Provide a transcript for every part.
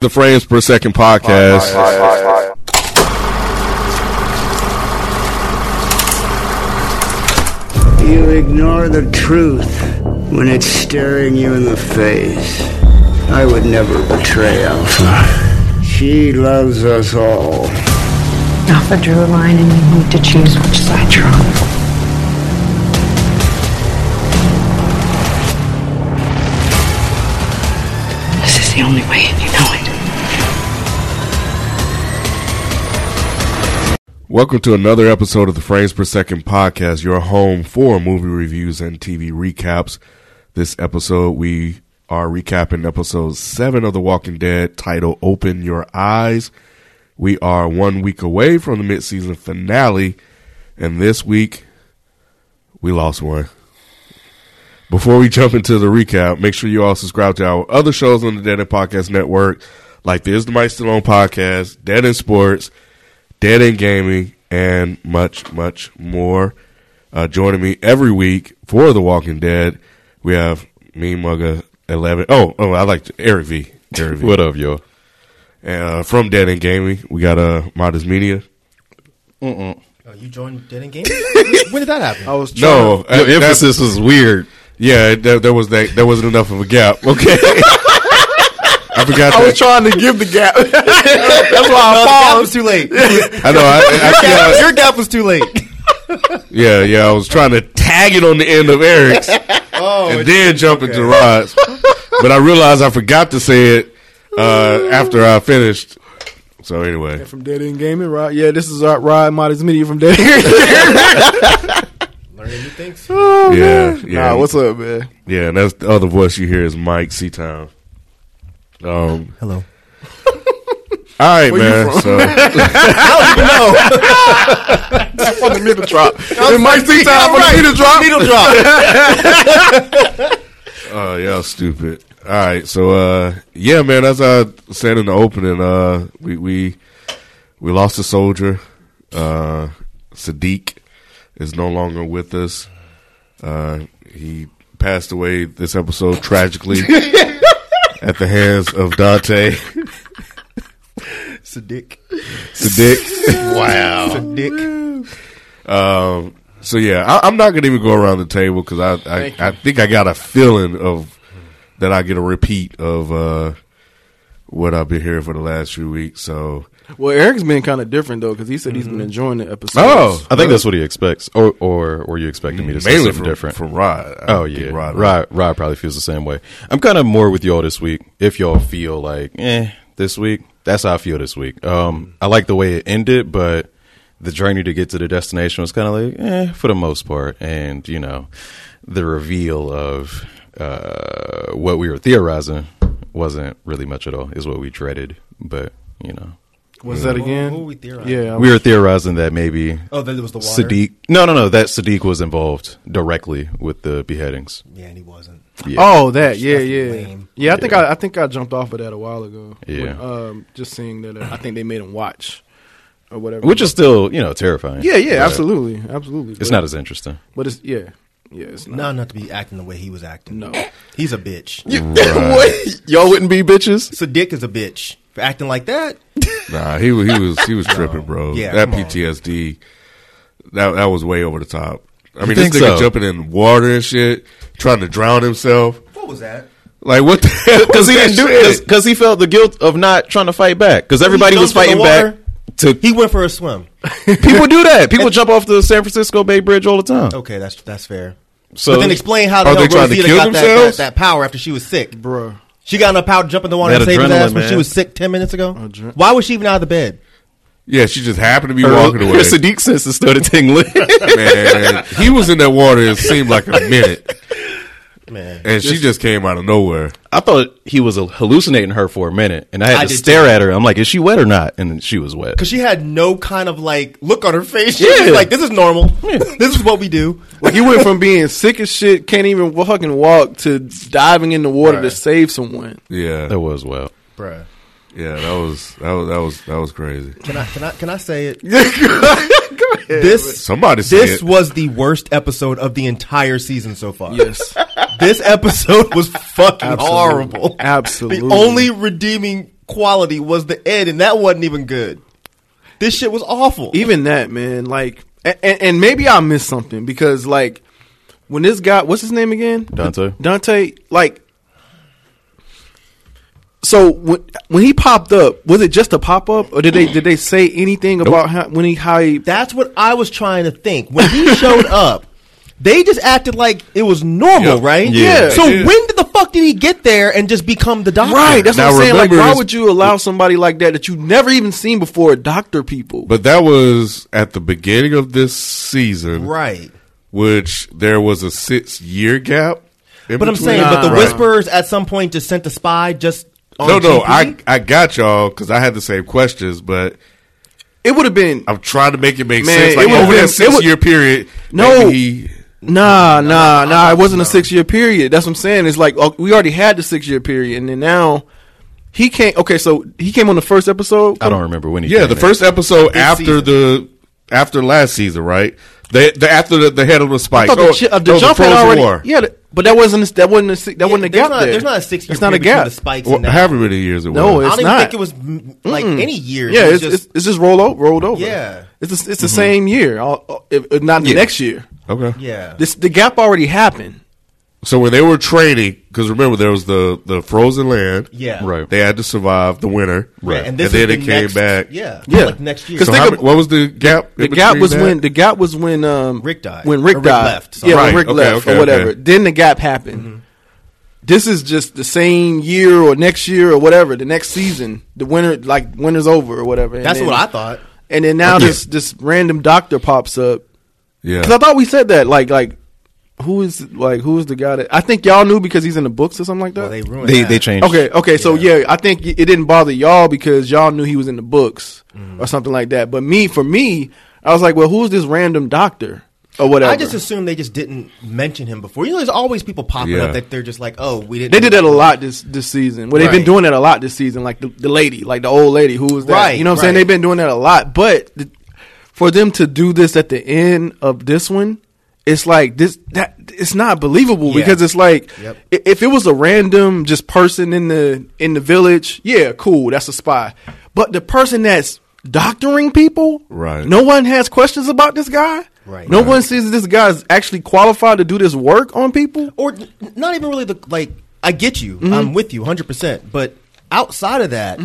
The Frames Per Second podcast. You ignore the truth when it's staring you in the face. I would never betray Alpha. She loves us all. Alpha drew a line and you need to choose which side you're on. This is the only way, and you know it. Welcome to another episode of the Frames Per Second podcast, your home for movie reviews and TV recaps. This episode, we are recapping episode 7 of The Walking Dead, titled Open Your Eyes. We are 1 week away from the mid-season finale, and this week, we lost one. Before we jump into the recap, make sure you all subscribe to our other shows on the Dead End Podcast Network, like the Is the Mike Still On podcast, Dead End Sports, Dead End Gaming, and much, much more. Joining me every week for The Walking Dead, we have me, Mugga 11. Oh, I like Eric V. Eric V. What up, yo? And from Dead End Gaming, we got Modest Media. Oh, you joined Dead End Gaming? When did that happen? I was your emphasis was weird. Yeah, there wasn't enough of a gap. Okay. I forgot. I was trying to give the gap. That's why I paused. The gap was too late. I know. Your gap was too late. Yeah. I was trying to tag it on the end of Eric's, and then jump into Rod's. But I realized I forgot to say it after I finished. So anyway, from Dead End Gaming, Rod. Yeah, this is Rod Modest Media from Dead End. Learning new things. Oh, yeah. Nah, what's up, man? Yeah, and that's the other voice you hear is Mike Seatown. Hello. All right, man. So I don't even know. That's on the needle drop. Mike Seatown for the needle drop. Oh, y'all stupid. All right, so yeah, man. As I said in the opening, we lost a soldier. Sadiq is no longer with us. He passed away this episode tragically at the hands of Dante. Sadiq. Wow. Sadiq. So yeah, I'm not gonna even go around the table because I think I got a feeling of that I get a repeat of what I've been hearing for the last few weeks. So, well, Eric's been kind of different though because he said he's been enjoying the episode. Oh, I think that's what he expects, or were you expecting me to say something different from Rod? Oh yeah, Rod probably feels the same way. I'm kind of more with y'all this week. If y'all feel like this week, that's how I feel this week. I like the way it ended, but the journey to get to the destination was kind of like for the most part, and you know, the reveal of what we were theorizing wasn't really much at all. Is what we dreaded, but you know. What's that again? What were we theorizing? Yeah, we were theorizing that maybe. Oh, that it was the water. Sadiq. No. That Sadiq was involved directly with the beheadings. Yeah, and he wasn't. Yeah. Oh, that. Yeah. Lame. Yeah, I think I jumped off of that a while ago. Yeah. When, just seeing that, I think they made him watch or whatever. Which is still, terrifying. Yeah, absolutely. It's not as interesting. But it's it's not. Not to be acting the way he was acting. No, he's a bitch. What? Y'all wouldn't be bitches? Sadiq is a bitch for acting like that. Nah, he was tripping, bro. Yeah, that PTSD, that was way over the top. I mean, this nigga jumping in water and shit, trying to drown himself. What was that? Like, what the hell? Because he didn't do it. Because he felt the guilt of not trying to fight back. Because everybody was fighting back. He went for a swim. People do that. People jump off the San Francisco Bay Bridge all the time. Okay, that's fair. So, but then explain how the they trying to Rosita kill got themselves? that power after she was sick, bro. She got enough power to jump in the water and save his ass when she was sick 10 minutes ago. Why was she even out of the bed? Yeah, she just happened to be walking away. Her Sadiq senses started tingling. Man, he was in that water. It seemed like a minute. Man, and she just came out of nowhere. I thought he was hallucinating her for a minute, and I had to stare at her. I'm like, is she wet or not? And she was wet. Because she had no kind of look on her face. She was like, this is normal. Yeah. This is what we do. Like, you went from being sick as shit, can't even fucking walk, to diving in the water to save someone. Yeah. That was wild. Bruh. Yeah, that was crazy. Can I say it? Go ahead. Somebody say this it. was the worst episode of the entire season so far. Yes. This episode was fucking horrible. Absolutely. The only redeeming quality was the end, and that wasn't even good. This shit was awful. Even that, man. Like, and maybe I missed something because, like, when this guy, what's his name again? Dante. Like, so when he popped up, was it just a pop up, or did they say anything about how he? That's what I was trying to think when he showed up. They just acted like it was normal, right? Yeah. So when the fuck did he get there and just become the doctor? Right. That's Now, what I'm saying. Like, remember why his- would you allow somebody like that you never even seen before doctor people? But that was at the beginning of this season, Right. which there was a 6-year gap. But I'm saying, but the Right. Whisperers at some point just sent the spy just on No, TV? I got y'all because I had the same questions, but It would have been I'm trying to make it make Man, sense. Like it would've over been- that 6-year period, No. maybe Nah. It wasn't a 6-year period. That's what I'm saying. It's like we already had the 6-year period, and then now he came. Okay, so he came on the first episode. I don't remember when he. yeah, came the in. first episode This after last season, right? After the head of the I spike. thought the jump had Frozen already. War. Yeah, but that wasn't a gap there. There's not a 6-year It's not a period between gap. the spikes Well, and that. however many years it was. No, I it's don't even not. think it was like any years. Yeah, It was it's just rolled over. Yeah. it's the same year. If not the next year. Okay. yeah. The gap already happened. So when they were training, because remember there was the frozen land. Yeah. Right. They had to survive the winter. Right. And this then is it the came next- back. Yeah. Yeah. Like next year. 'Cause So think what was the gap? The in gap between was when Rick died. When Or Rick Rick died. left, sorry. Yeah, when Right. Rick Okay, left okay, or whatever. okay. Then the gap happened. This is just the same year or next year or whatever. The next season, the winter's over or whatever. And That's then- what I thought. And then now this random doctor pops up. Yeah. Because I thought we said that like who is the guy that I think y'all knew because he's in the books or something like that. Well, they ruined They that. changed. Okay. So yeah, I think it didn't bother y'all because y'all knew he was in the books or something like that. But for me, I was like, well, who's this random doctor or whatever? I just assumed they just didn't mention him before. You know, there's always people popping Yeah. up that they're just like, oh, we didn't. They did that a lot this season. Well, they've been Right. doing that a lot this season. Like the lady, like the old lady who was that. Right, You know what I'm saying? right. They've been doing that a lot. But for them to do this at the end of this one, it's like it's not believable Yeah. because it's like Yep. if it was a random just person in the village, yeah, cool, that's a spy. But the person that's doctoring people, Right. no one has questions about this guy. Right. No one sees that this guy is actually qualified to do this work on people. Or not even really I get you. I'm with you 100%. But outside of that,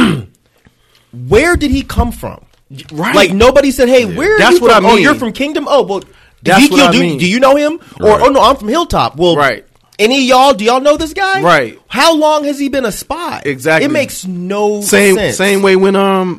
where did he come from? Right. Like nobody said, "Hey, where are That's you what from? I Oh, mean. you're from Kingdom. Oh, well, That's Ezekiel, what I mean. do you know him? Or Right. oh no, I'm from Hilltop. Well, Right. Any of y'all? Do y'all know this guy? Right. How long has he been a spy? Exactly. It makes no sense. Same way when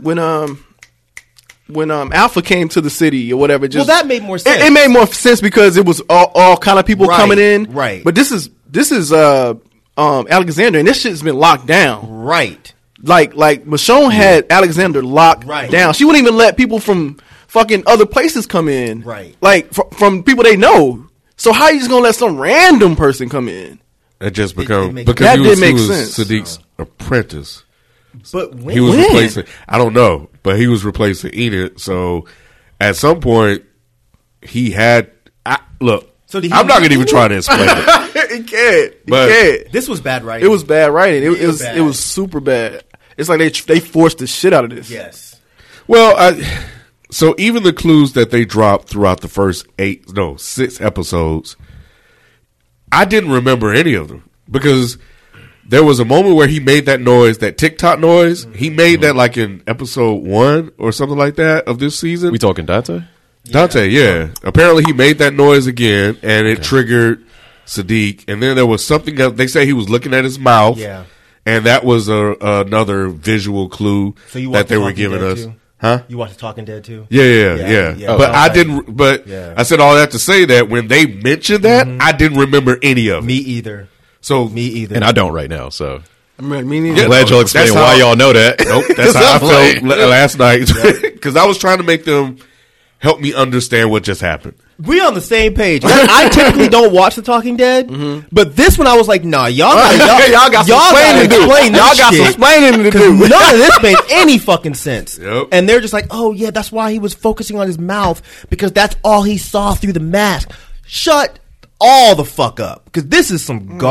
Alpha came to the city or whatever. Just, Well, that made more sense. It made more sense because it was all kind of people Right, coming in. right. But this is Alexander, and this shit's been locked down. Right. Like Michonne had Alexander locked Right. down. She wouldn't even let people from fucking other places come in. Right. Like from people they know. So how you just gonna let some random person come in? It just It become makes- because That he did was, make he was sense. Sadiq's apprentice. But when, He was When? replacing. I don't know, but he was replacing Enid. So at some point, he had. Look, So did he I'm not meet going to even Enid? try to explain it. He can't. But- he can't. this was bad writing. It was bad writing. It Real was bad. it was super bad. It's like they forced the shit out of this. Yes. Well, so even the clues that they dropped throughout the first 6 episodes, I didn't remember any of them because there was a moment where he made that noise, that TikTok noise. He made that like in episode 1 or something like that of this season. We talking Dante? Dante, yeah. Apparently he made that noise again and it triggered Sadiq. And then there was something else. They say he was looking at his mouth. Yeah. And that was another visual clue So you that watched they The were Talking giving Dead us. too? Huh? You watched The Talking Dead too? Yeah. Yeah. But I Okay. didn't. But Yeah. I said all that to say that when they mentioned that, I didn't remember any of it. Me either. So Me either. And I don't right now, so Me neither. Yeah. glad y'all That's explained how- why y'all know that. Nope, that's how I I'm like- felt last night because I was trying to make them help me understand what just happened. We on the same page. I typically don't watch The Talking Dead, but this one I was like, nah, y'all got some explaining to do. explain this Y'all got some shit. explaining to 'Cause do. none of this made any fucking sense. Yep. And they're just like, oh yeah, that's why he was focusing on his mouth because that's all he saw through the mask. Shut all the fuck up because this is some my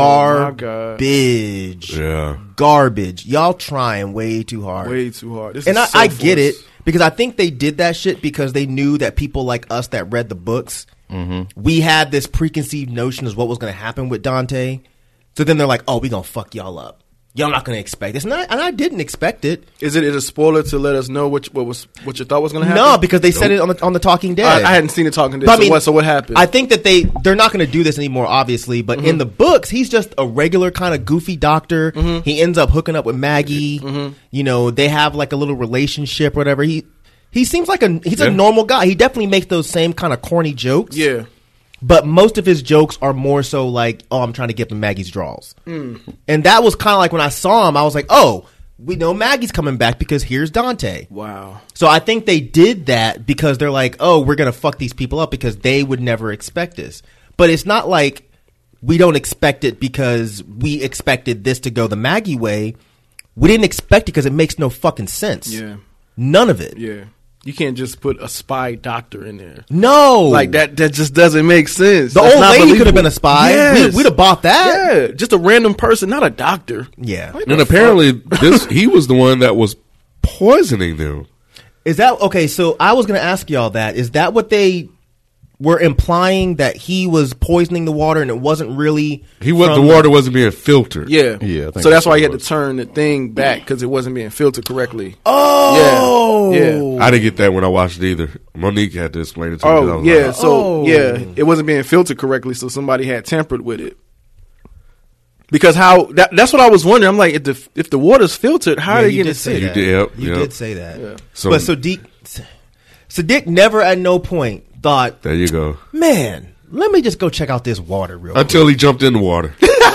garbage. Yeah. Garbage. Y'all trying way too hard. Way too hard. This And is so I get it forced. because I think they did that shit because they knew that people like us that read the books, we had this preconceived notion of what was going to happen with Dante. So then they're like, "Oh, we gonna fuck y'all up. Y'all not going to expect this." And I didn't expect it. Is it a spoiler to let us know what you thought was going to happen? No, because they said it on the Talking Dead. I hadn't seen it Talking Dead. But I mean, so what happened? I think that they're not going to do this anymore, obviously. But in the books, he's just a regular kind of goofy doctor. He ends up hooking up with Maggie. You know, they have like a little relationship, or whatever. He seems like he's a normal guy. He definitely makes those same kind of corny jokes. Yeah. But most of his jokes are more so like, "Oh, I'm trying to get the Maggie's draws," and that was kind of like when I saw him, I was like, "Oh, we know Maggie's coming back because here's Dante." Wow. So I think they did that because they're like, "Oh, we're gonna fuck these people up," because they would never expect this. But it's not like we don't expect it because we expected this to go the Maggie way. We didn't expect it because it makes no fucking sense. Yeah. None of it. Yeah. You can't just put a spy doctor in there. No. Like that just doesn't make sense. The That's old not lady could have believable. been a spy. Yes. We'd have bought that. Yeah, just a random person, not a doctor. Yeah. And apparently, he was the one that was poisoning them. Is that okay? So I was going to ask y'all that. Is that what they were implying, that he was poisoning the water and it wasn't really The water wasn't being filtered. Yeah. Yeah, I think So that's that's why what he it had to was. turn the thing back because it wasn't being filtered correctly. Oh. Yeah. I didn't get that when I watched it either. Monique had to explain it to me. 'cause I Oh, was yeah. like, So, it wasn't being filtered correctly, so somebody had tampered with it. Because that's what I was wondering. I'm like, if the water's filtered, how are they you getting did say sick? that. Yep, You yep. did say that. Yeah. So- But Sadiq never at no point thought, there you go. "Man, let me just go check out this water real quick." Until he jumped in the water.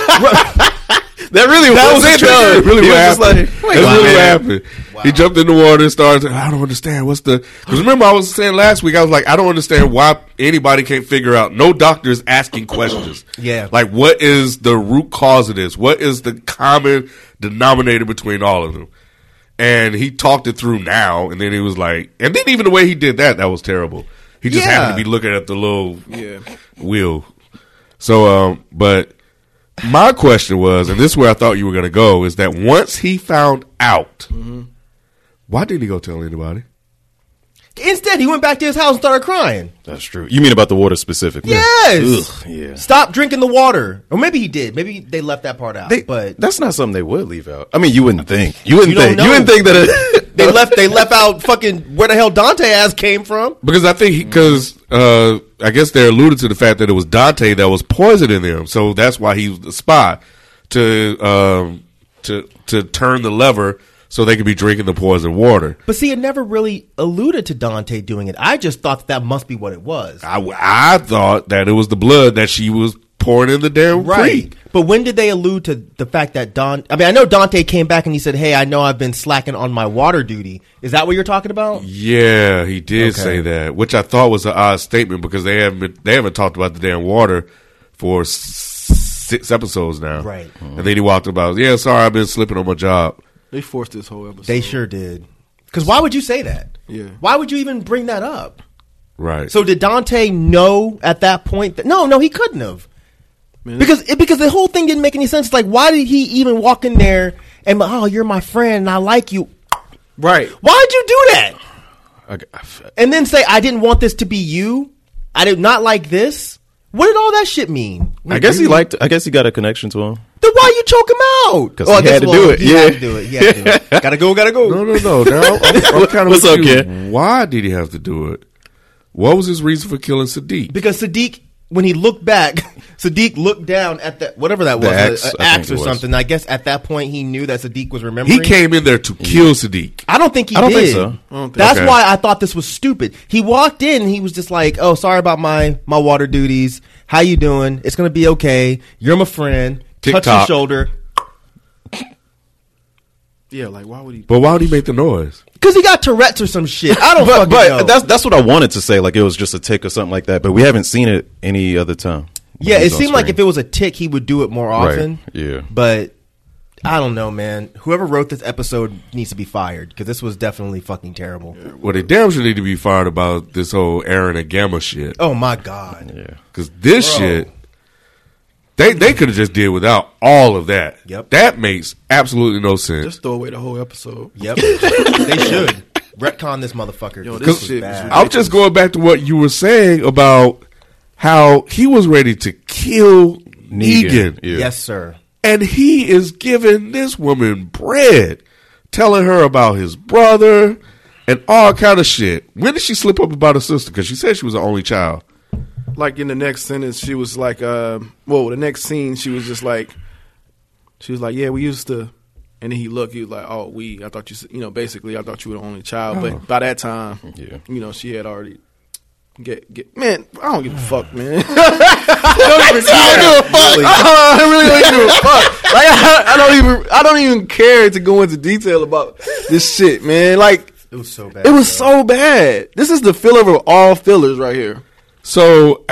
That really was it, though. That's really He what was just happened. like, That's wow, really what man. happened. He jumped in the water and started, I don't understand. Because remember I was saying last week, I was like, I don't understand why anybody can't figure out. No doctor is asking questions. Yeah. Like, what is the root cause of this? What is the common denominator between all of them? And he talked it through now, and then he was like, and then even the way he did that was terrible. He just Yeah. happened to be looking at the little wheel. So, but my question was, and this is where I thought you were going to go, is that once he found out, why didn't he go tell anybody? Instead, he went back to his house and started crying. That's true. You mean about the water specifically? Yes. Ugh, yeah. Stop drinking the water. Or maybe he did. Maybe they left that part out. But That's not something they would leave out. I mean, you wouldn't think. You wouldn't don't think. know. You wouldn't think that. they left out fucking where the hell Dante ass came from. Because I think I guess they alluded to the fact that it was Dante that was poisoning them, so that's why he was the spy to turn the lever so they could be drinking the poisoned water. But see, it never really alluded to Dante doing it. I just thought that must be what it was. I thought that it was the blood that she was pouring in the damn creek. But when did they allude to the fact that I know Dante came back and he said, "Hey, I know I've been slacking on my water duty." Is that what you're talking about? Yeah, he did Okay. say that, which I thought was an odd statement because they haven't talked about the damn water for 6 episodes now. Right. And then he walked about, yeah, sorry, I've been slipping on my job. They forced this whole episode. They sure did. Because why would you say that? Yeah. Why would you even bring that up? Right. So did Dante know at that point that no, he couldn't have. Man, Because the whole thing didn't make any sense. It's like, why did he even walk in there and, "Oh, you're my friend and I like you"? right. Why'd you do that? And then say, "I didn't want this to be you. I did not like this." What did all that shit mean? I guess he got a connection to him. Then why you choke him out? 'Cause he had to do it. He Yeah. had to do it. He had to do it. Gotta go. No. Now, I'm kind of What's up, confused. kid? Why did he have to do it? What was his reason for killing Sadiq? Because Sadiq, when he looked back, Sadiq looked down at the whatever that was, axe, an I axe think or it was. something. I guess at that point he knew that Sadiq was remembering. He came in there to kill Sadiq. I don't think he I don't did. think so. I don't think That's so. why I thought this was stupid. He walked in and he was just like, "Oh, sorry about my water duties. How you doing? It's gonna be okay. You're my friend." Touch his TikTok. shoulder. Yeah, like why would he? But why would he make the noise? Because he got Tourette's or some shit. I don't fucking know. But that's what I wanted to say. Like it was just a tick or something like that. But we haven't seen it any other time. Yeah, When it he's on seemed like screen. if it was a tick, he would do it more often. Yeah. But I don't know, man. Whoever wrote this episode needs to be fired because this was definitely fucking terrible. Well, they damn sure need to be fired about this whole Aaron and Gamma shit. Oh my god. Yeah. Because this Bro. shit, They could have just did without all of that. Yep. That makes absolutely no sense. Just throw away the whole episode. Yep. They should retcon this motherfucker. Yo, this this was shit bad. is I'm just going back to what you were saying about how he was ready to kill Negan. Yeah. Yes, sir. And he is giving this woman bread, telling her about his brother and all kind of shit. When did she slip up about her sister? Because she said she was the only child. Like in the next sentence, she was like, the next scene, she was like, yeah, we used to. And then he looked, he was like, oh, I thought basically, I thought you were the only child. But by that time, she had already man, I don't give a fuck, man. I really don't give a fuck. Like, I don't even care to go into detail about this shit, man. Like, It was so bad. it was so bad. This is the filler of all fillers right here. So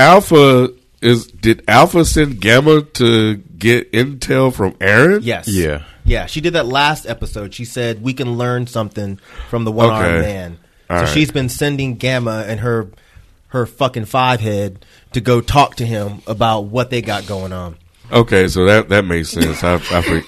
did Alpha send Gamma to get intel from Aaron? Yes. Yeah. Yeah, she did that last episode. She said we can learn something from the one-armed Okay. man. All so right. she's been sending Gamma and her fucking five head to go talk to him about what they got going on. Okay, so that makes sense. I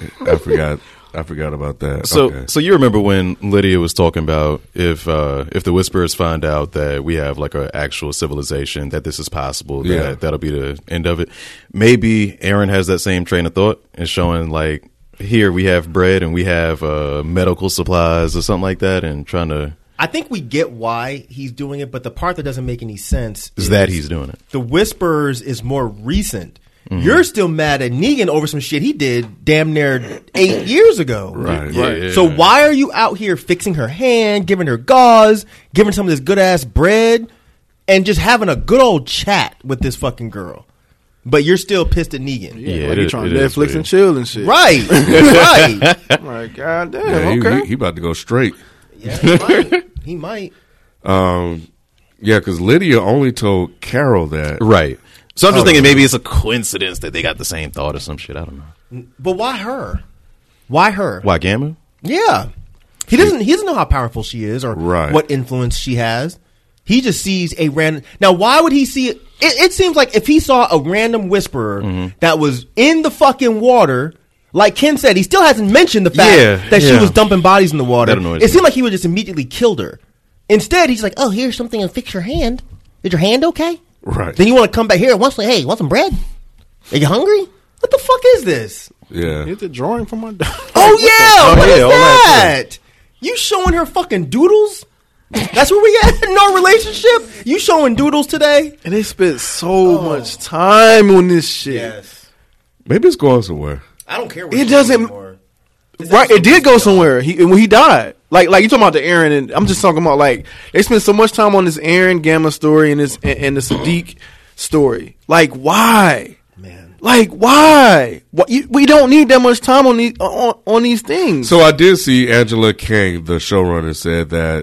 forgot about that. Okay. So you remember when Lydia was talking about if the Whisperers find out that we have like an actual civilization, that this is possible, that'll be the end of it. Maybe Aaron has that same train of thought and showing like, here we have bread and we have medical supplies or something like that, and trying to. I think we get why he's doing it, but the part that doesn't make any sense Is that he's doing it. The Whisperers is more recent. You're still mad at Negan over some shit he did damn near 8 years ago. Right. Yeah. So why are you out here fixing her hand, giving her gauze, giving some of this good ass bread, and just having a good old chat with this fucking girl? But you're still pissed at Negan. Yeah, like it you is- trying it to is Netflix weird. and chill and shit. Right. Right. I'm like, God damn, Yeah, okay. he about to go straight. Yeah, he might. He might. Yeah, because Lydia only told Carol that. Right. So I'm just thinking maybe it's a coincidence that they got the same thought or some shit. I don't know. But why her? Why her? Why Gamma? Yeah. He doesn't know how powerful she is or Right. what influence she has. He just sees a random. Now, why would he see it? It seems like if he saw a random whisperer that was in the fucking water, like Ken said, he still hasn't mentioned the fact that she was dumping bodies in the water. That annoys It me. seemed like he would just immediately killed her. Instead, he's like, "Oh, here's something to fix your hand. Is your hand okay? Right. Then you want to come back here and want some bread? Are you hungry? What the fuck is this? Yeah. Get the drawing from my dog. Oh yeah, what is all that that? You showing her fucking doodles? That's where we at in our relationship? You showing doodles today? And they spent so much time on this shit. Maybe it's going somewhere. I don't care. It doesn't. Right, it did go somewhere. When he died, like you talking about the Aaron, and I'm just talking about like they spent so much time on this Aaron Gamma story and this and the Sadiq story. Like why? Man. Like why? We don't need that much time on these on these things. So I did see Angela King, the showrunner, said that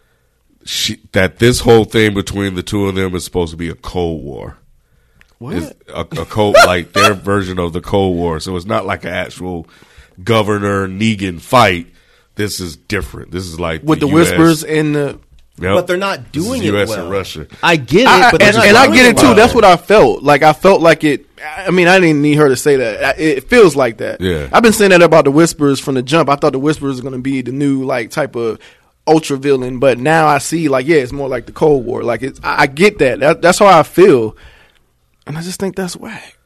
that this whole thing between the two of them is supposed to be a Cold War. what? It's a cold, like their version of the Cold War. So it's not like an actual Governor Negan fight. This is different. This is like With the US, whispers and the. Yep. But they're not This is doing it US well. and Russia. I get it, I but they're not and I doing get it too. well. That's what I felt. Like I felt like it. I mean, I didn't need her to say that. It feels like that. Yeah. I've been saying that about the Whisperers from the jump. I thought the Whisperers are going to be the new like type of ultra villain, but now I see like it's more like the Cold War. Like it's, I get that. That's how I feel, and I just think that's whack.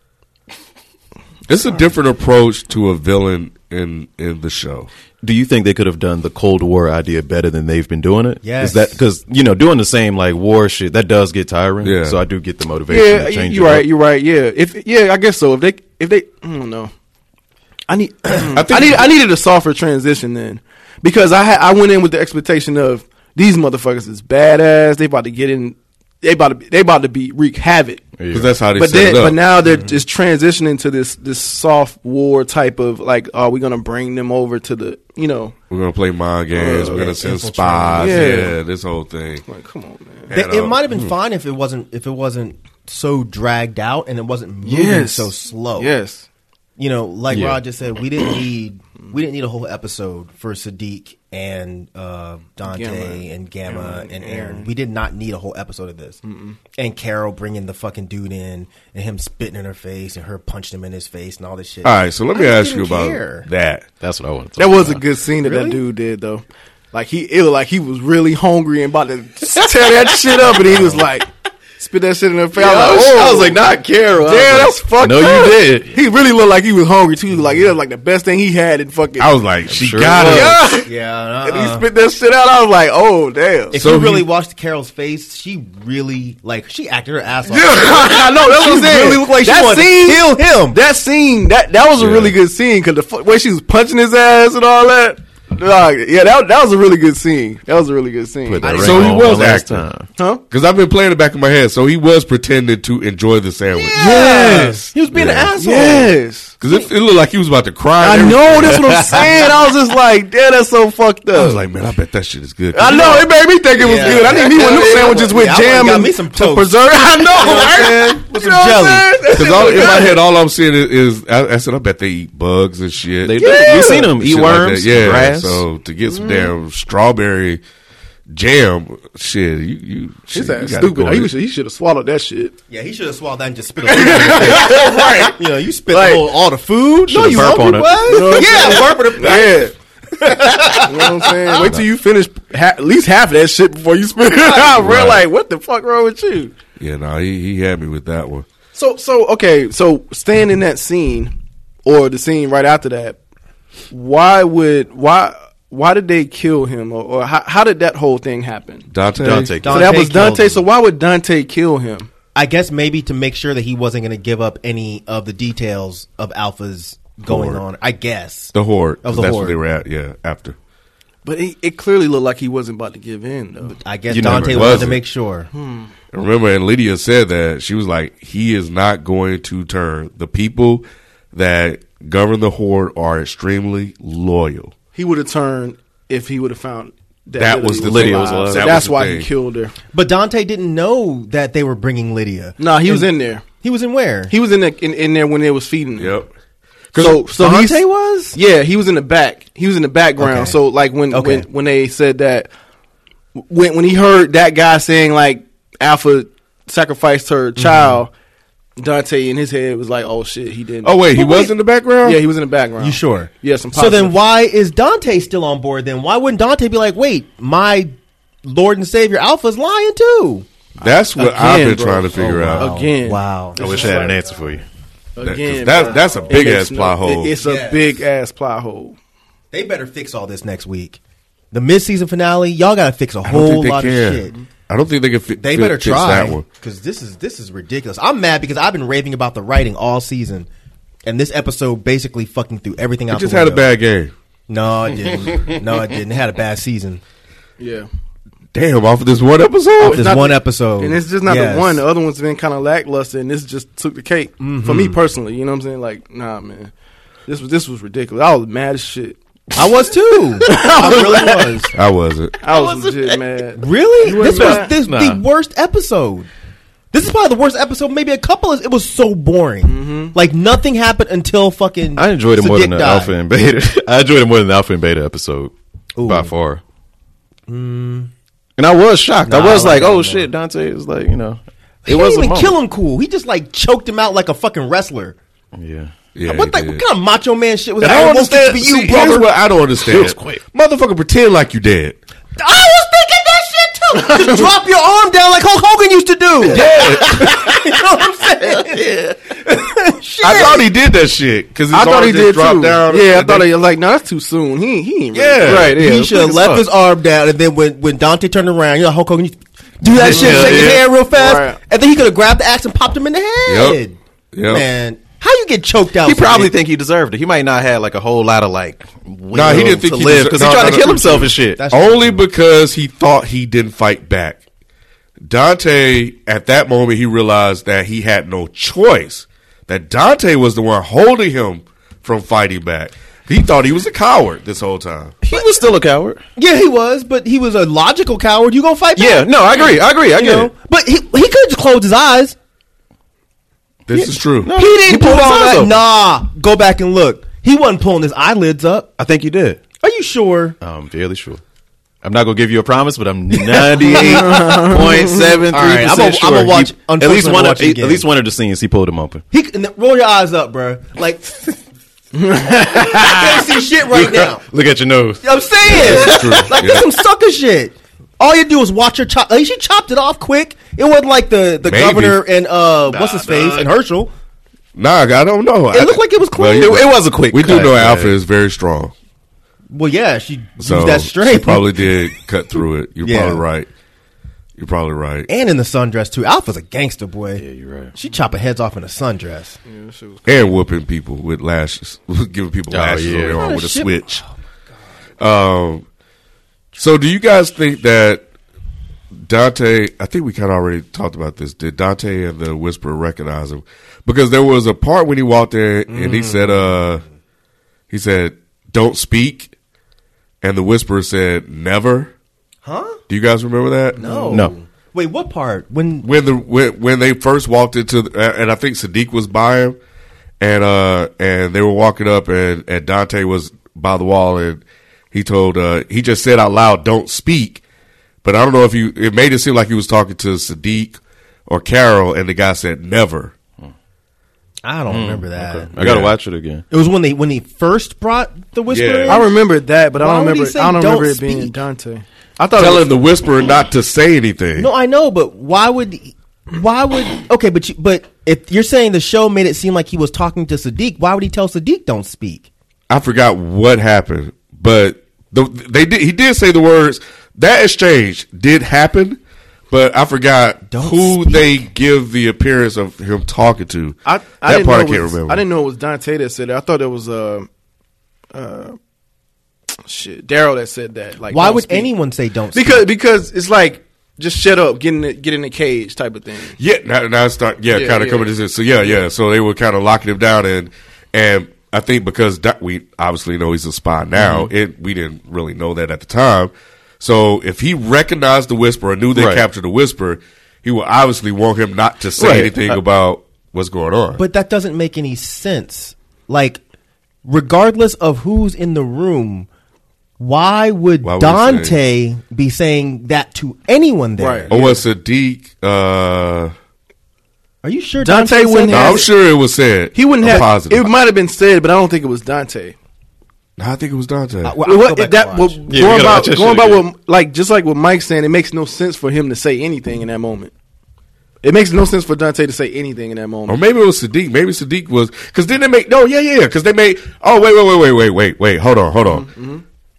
It's a different approach to a villain in the show. Do you think they could have done the Cold War idea better than they've been doing it? Yes. Is that because doing the same like war shit that does get tiring? Yeah. So I do get the motivation Yeah, to change. you're it right. up. You're right. Yeah, I guess so. If they, I don't know. I needed a softer transition then, because I went in with the expectation of these motherfuckers is badass. They about to get in. They about to be wreak havoc. Because that's how they But set it up. but now they're just transitioning to this soft war type of like, are we gonna bring them over to the We're going to play mind games. We're going to send spies. Yeah. Yeah, this whole thing. like, come on, man. And, It might have been fine if it wasn't so dragged out and it wasn't moving so slow. Yes. You know, like Yeah. Rod just said, we didn't need a whole episode for Sadiq and Dante and Gamma and Aaron. We did not need a whole episode of this. And Carol bringing the fucking dude in and him spitting in her face and her punching him in his face and all this shit. All right, so let me I ask you didn't about care. that. That's what I want to That talk was a about. good scene that Really? that dude did though. Like it looked like he was really hungry and about to tear that shit up, and he was like, spit that shit in her face. I was like, not Carol. damn, that's fucked No, up. you did. He really looked like he was hungry too. Like it was like the best thing he had in fucking. I was like, she sure got it it. Yeah, And he spit that shit out. I was like, oh damn. If So you really he- watched Carol's face, she really she acted her ass off. I know that's what I'm saying. Really looked like she that wanted scene, to kill him. That scene, that was a really good scene because the way she was punching his ass and all that. Yeah, that was a really good scene. That was a really good scene. Put that So ring he on was one last acting. time. Huh? Because I've been playing it back in my head. So he was pretending to enjoy the sandwich. Yes. He was being an asshole. Yes. Because it looked like he was about to cry. I and know, everything. that's what I'm saying. I was just like, damn, that's so fucked up. I was like, man, I bet that shit is good. I know, it made me think it was Yeah. good. I need me one of them sandwiches with Yeah, I jam got and me some to toast. preserve. I know, You know what I'm right? saying? With You some know what I'm jelly. saying? That shit Because was in my good. head, all I'm seeing is I said, I bet they eat bugs and shit. They do. Yeah. You seen them Shit eat like worms, that. Yeah. grass. So to get some damn strawberry jam, shit, you His shit, ass you gotta stupid. go He should have swallowed that shit. Yeah, he should have swallowed that and just spit a food in his face. Right. You know, you spit Like- all the food. No, Should've you burp hungry, on it. boy? You know what I'm Yeah, saying? burp it. Yeah. You know what I'm saying? Wait till you finish at least half of that shit before you spit it out. Real Right. like, what the fuck wrong with you? Yeah, no, he had me with that one. So okay, so staying in that scene or the scene right after that, why did they kill him or how did that whole thing happen? Dante. Dante. So that Dante was killed Dante. him. So why would Dante kill him? I guess maybe to make sure that he wasn't going to give up any of the details of Alpha's going Horde. on. I guess. The Horde. Of the That's Horde. what they were at, yeah, after. But it clearly looked like he wasn't about to give in though. I guess You Dante never wanted to wasn't. make sure. And remember, and Lydia said that, she was like, he is not going to turn. The people that govern the Horde are extremely loyal. He would have turned if he would have found That was the Lydia thing. was alive. So That that's was the why thing. he killed her. But Dante didn't know that they were bringing Lydia. No, he was in there. He was in where? He was in there when they was feeding him. Yep. So Dante he's- was? Yeah, he was in the back. He was in the background. Okay. So like when Okay. when they said that when he heard that guy saying like Alpha sacrificed her child, Dante in his head was like, "Oh shit, he didn't." Oh, wait, he was in the background? Yeah, he was in the background. You sure? Yes, I'm So then positive. why is Dante still on board then? Why wouldn't Dante be like, wait, my Lord and Savior Alpha's lying too? That's what Again, I've been bro. trying to figure out. Again. Wow. I wish I had an answer for you. Again, That's bro. a big It ass makes plot hole. It's Yes. a big ass plot hole. They better fix all this next week. The mid-season finale, y'all got to fix a I don't whole think they lot of can. shit. I don't think they can They better fix try that one. because this is ridiculous. I'm mad because I've been raving about the writing all season, and this episode basically fucking threw everything out. It just the had a window. bad game. No, it didn't. No, it didn't. It had a bad season. Yeah. Damn, off of this one episode? Off this not one the- episode, And it's just not Yes. the one. The other one's been kind of lackluster, and this just took the cake for me personally. You know what I'm saying? Like, nah, man, this was ridiculous. I was mad as shit. I was too. I really was. I wasn't. I was legit mad. Really? You This weren't was mad? this Nah. the worst episode. This is probably the worst episode. Maybe a couple. It was so boring. Like nothing happened until fucking. I enjoyed it more Sadiq than the died. Alpha and Beta. I enjoyed it more than the Alpha and Beta episode by far. And I was shocked. Nah, I was I like like, that "Oh more. shit!" Dante was like, you know, He it was didn't a even moment. kill him. Cool. He just like choked him out like a fucking wrestler. Yeah, Yeah, What, he what did. kind of macho man shit was And that? I don't won't get understand. to be you, See, brother. here's what I don't understand. Feels quick. Motherfucker, pretend like you dead. I was thinking that shit too. Just drop your arm down like Hulk Hogan used to do. You know what I'm saying? Shit. I thought he did that shit because I thought he did too. down. Yeah, I and thought then- he was like, no, that's too soon. He ain't really, Yeah. right. Yeah, He should have quick as left fuck. his arm down, and then when Dante turned around, you know, Hulk Hogan used to do that shit, Yeah, shake his yeah. hand real fast, Right. and then he could have grabbed the axe and popped him in the head. Yep. Man, how you get choked out? he for probably it? think he deserved it. He might not have like a whole lot of like. Nah, he didn't think to he live deserved- because no, he tried no, to no, kill himself and shit. That's Only because he thought he didn't fight back. Dante, at that moment, he realized that he had no choice. That Dante was the one holding him from fighting back. He thought he was a coward this whole time. He was still a coward. Yeah, he was, but he was a logical coward. You gonna fight back? Yeah, no, I agree. I You get know? it. But he could have just closed his eyes. This is true. He didn't do pulled his all eyes that. open. Nah, go back and look. He wasn't pulling his eyelids up. I think you did. Are you sure? I'm fairly sure. I'm not gonna give you a promise, but I'm 98.73% All right, I'm sure. gonna watch. At least one of again. at least one of the scenes he pulled him open. Roll your eyes up, bro. Like I can't see shit right now. Look at your nose. I'm saying, true. like Yeah. this some sucker shit. All you do is watch her chop. Like, she chopped it off quick. It wasn't like the Maybe. governor and what's his face and Herschel. Nah, I don't know. It looked like it was clean. Well, It was a quick We do cut, know but- Alpha is very strong. Well, yeah, she So used that she strength. probably did cut through it. You're Yeah. probably right. You're probably right. And in the sundress too. Alpha's a gangster boy. Yeah, you're right. She chopping heads off in a sundress. Yeah, that shit was And whooping people with lashes. Giving people Oh, lashes yeah. on their arm with a Shit. switch. So do you guys think that Dante, I think we kind of already talked about this. Did Dante and the Whisperer recognize him? Because there was a part when he walked in and he said, don't speak. And the Whisperer said, never. Huh? Do you guys remember that? No. Wait, what part? When When they first walked into, and I think Sadiq was by him, and they were walking up, and Dante was by the wall, and he told, he just said out loud, "Don't speak." But I don't know if it made it seem like he was talking to Sadiq or Carol, and the guy said never. I don't remember that. I gotta Yeah. watch it again. It was when he first brought the Whisperer. Yeah. in? I remember that, but Why I don't would he remember. say I don't don't remember it being speak? Dante. I thought Telling it the Whisperer not to say anything. No, I know, but why would? Okay, but if you're saying the show made it seem like he was talking to Sadiq, why would he tell Sadiq don't speak? I forgot what happened, but he did say the words. That exchange did happen, but I forgot Don't who speak. they give the appearance of him talking to. I that didn't part I know it can't was, remember. I didn't know it was Dante that said it. I thought it was Daryl that said that. Like, Why don't would speak. anyone say don't speak? Because it's like just shut up, get in the cage type of thing. Yeah, now it's kind of Yeah, coming to this. So yeah. So they were kind of locking him down, and I think because we obviously know he's a spy now, we didn't really know that at the time. So if he recognized the Whisperer, knew they Right. captured the Whisperer, he would obviously want him not to say Right. anything about what's going on. But that doesn't make any sense. Like, regardless of who's in the room, why would Why would he Dante be saying that to anyone there? Right. or was Sadiq? Are you sure Dante said wouldn't that? No, I'm sure it was said. He wouldn't I'm have. positive. It might have been said, but I don't think it was Dante. I think it was Dante. Well, I'll go back and watch. Yeah, you gotta watch that going shit by again. what just like what Mike's saying, it makes no sense for him to say anything in that moment. It makes no sense for Dante to say anything in that Or moment. maybe it was Sadiq. Maybe Sadiq was because then they make because they made. Oh wait. Hold on. Mm-hmm.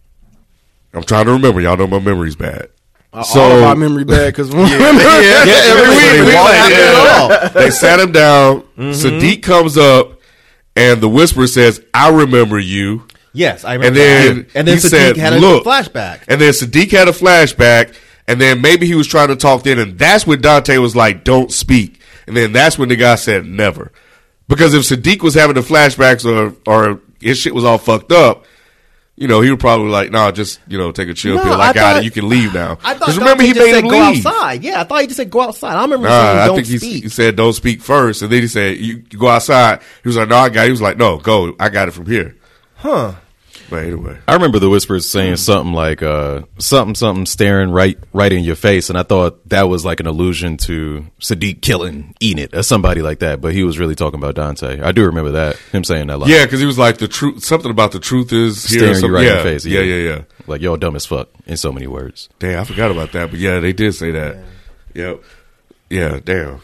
I'm trying to remember. Y'all know my memory's bad. All of our memory bad because every week we walk walk in, in. they sat him down. Mm-hmm. Sadiq comes up, and the Whisperer says, "I remember you." Yes, I And remember. then that. And then he Sadiq said, had a "Look." flashback. And then Sadiq had a flashback, and then maybe he was trying to talk then, and that's when Dante was like, "Don't speak." And then that's when the guy said, "Never," because if Sadiq was having the flashbacks or his shit was all fucked up, he would probably like, "Nah, just take a chill No, pill. I I got thought- it. You can leave now." I thought Because remember Dante he just made said him go leave. outside. Yeah, I thought he just said go outside. I remember Nah, saying I don't think speak. he said don't speak first, and then he said you go outside. He was like, "No, I got it." He was like, "No, go. I got it from here." Huh. But anyway, I remember the Whisperers saying something like something staring right in your face, and I thought that was like an allusion to Sadiq killing Enid or somebody like that, but he was really talking about Dante. I do remember that, him saying that line. yeah, because he was like the truth. Something about the truth is here. Staring or you something. right yeah. in the face. Yeah. Like, y'all dumb as fuck in so many words. Damn, I forgot about that. But yeah, they did say that. Yep. Yeah. Damn.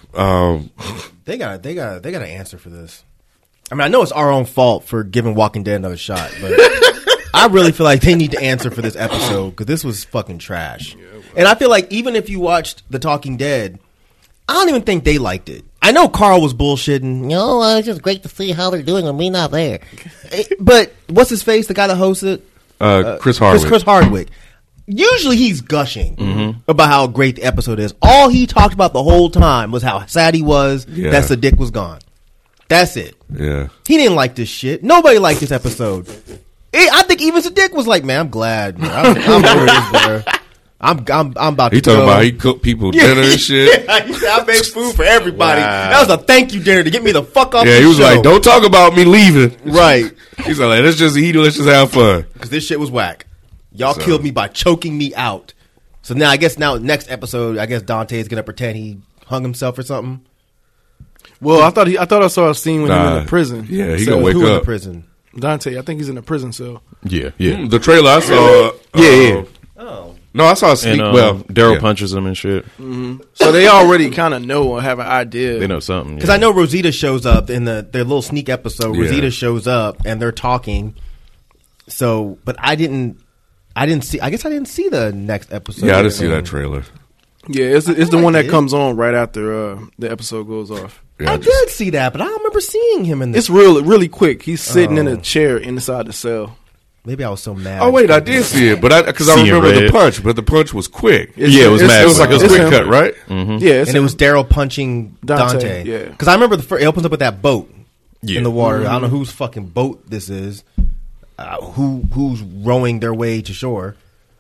They got to answer for this. I mean, I know it's our own fault for giving Walking Dead another shot, but I really feel like they need to answer for this episode because this was fucking trash. And I feel like even if you watched The Talking Dead, I don't even think they liked it. I know Carl was bullshitting, It's just great to see how they're doing when we're not there. but what's his face? The guy that hosts it, Chris Hardwick. Chris Hardwick. Usually he's gushing about how great the episode is. All he talked about the whole time was how sad he was Yeah. that Sadiq was gone. That's it. Yeah. He didn't like this shit. Nobody liked this episode. I think even Sadiq was like, "Man, I'm glad. Man. I'm over this, bro." I'm about He to go. talking about he cooked people dinner and shit. Yeah, he said, I made food for everybody. Wow. That was a thank you dinner to get me the fuck off Yeah, the he was show. like, "Don't talk about me leaving." Right. He's like, "Let's just eat. Let's just have fun." Because this shit was whack. Y'all So- killed me by choking me out. So now I guess next episode, I guess Dante is gonna pretend he hung himself or something. Well, I thought I saw a scene when he was in the prison. Yeah, he So, gonna wake Who in the up. prison? Dante, I think he's in a prison cell. Yeah. The trailer I saw. Yeah. Oh. No, I saw a sneak. And Daryl punches him and shit. So they already kind of know or have an idea. They know something. Because I know Rosita shows up in their little sneak episode. Yeah. Rosita shows up and they're talking. So, but I didn't see. I guess I didn't see the next episode. Yeah, I didn't see that trailer. Yeah, it's the I one that did. comes on right after the episode goes off. Yeah, I did see that, but I don't remember seeing him in this. It's really quick. He's sitting in a chair inside the cell. Maybe I was so mad. Oh wait, I did see it, but because I Seeing remember the red. punch, but the punch was quick. Yeah, it was mad. It was like a It's quick him. cut, right? Yeah, And it was Daryl punching Dante. Dante, yeah. Because I remember it opens up with that boat Yeah. in the water. I don't know whose fucking boat this is. Who's rowing their way to shore?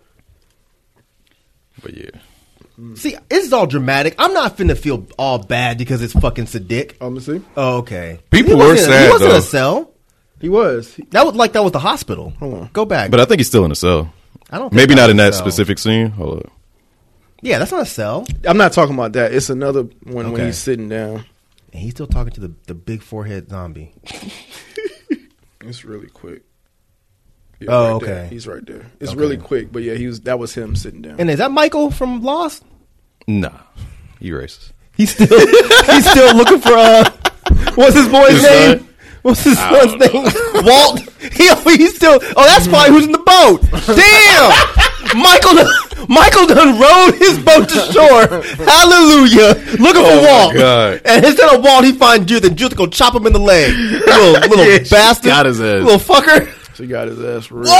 But yeah. See, this is all dramatic. I'm not finna feel all bad because it's fucking Siddiq. Let me see. Oh, okay. People He were wasn't- sad, He wasn't in though. a cell. He was. That was the hospital. Hold on. Go back. But I think he's still in a cell. I don't. Think Maybe that not was in a that cell. specific scene. Hold up. Yeah, that's not a cell. I'm not talking about that. It's another one Okay. when he's sitting down. And he's still talking to the big forehead zombie. It's really quick. Oh, right there. okay. He's right there. It's Okay. really quick, but yeah, that was him sitting down. And is that Michael from Lost? Nah. You racist. He's still looking for what's his boy's His name? son? What's his son's name? Walt. He's still. Oh, that's probably who's in the boat. Damn. Michael done rowed his boat to shore. Hallelujah. Looking for Walt. God. And instead of Walt, he finds Judith, and Judith go chop him in the leg. Little Yeah, she bastard. got his ass. Little fucker. She got his ass ripped.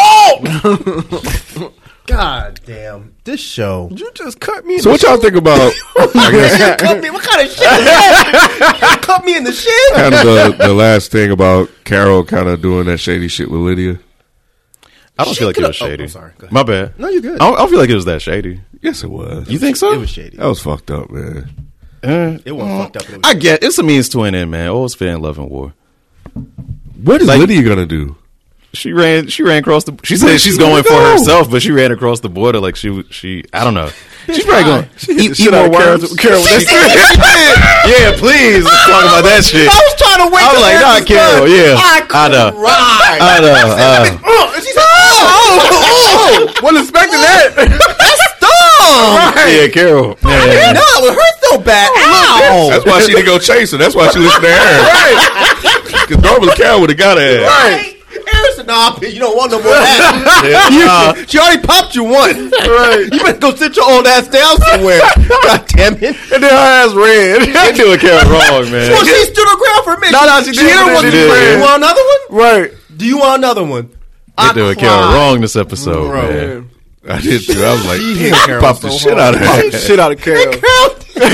Whoa! God damn. This show. You just cut me. So what y'all think about? I guess Cut me. What kind of shit is that? Cut me in the shit? kind of the last thing about Carol kind of doing that shady shit with Lydia. I don't She feel like it was could've- shady. I'm sorry. Go ahead. My bad. No, you're good. I don't feel like it was that shady. Yes, it was. You think so? It was shady. That was fucked up, man. It wasn't fucked up. It was I get it's a means to an end, man. Always fair in love and war. What is Like- Lydia gonna do? She ran across the. She Where'd said she's she going for go? herself, but she ran across the border like she. I don't know. She's probably going hit the eat shit out more of worms. Carol with that Yeah, please let's talk about that shit. I was trying to wait. I was till like, Eric nah, was Carol, done. yeah. I I know. cried. I know. And she said, "Oh, Wasn't expecting that. that's dumb." Yeah, Carol. I didn't know it would hurt so bad. Ow! That's why she didn't go chase her. That's why she listened to Aaron. Because normally Carol would have got her ass. Right. Aaron said, "Nah, bitch, you don't want no more of that. She already popped you once. Right. You better go sit your old ass down somewhere. God damn it." And then her ass red. You're doing Carol wrong, man. Well, she stood her ground for a minute. No, she did. hit her She with did. the She did. You want another one? Right. Do you want another one? You're doing Carol cried. wrong this episode, Bro. man. I did too. I was like, She hit Carol popped so the shit out of Pop the her. shit out of Carol. Girl,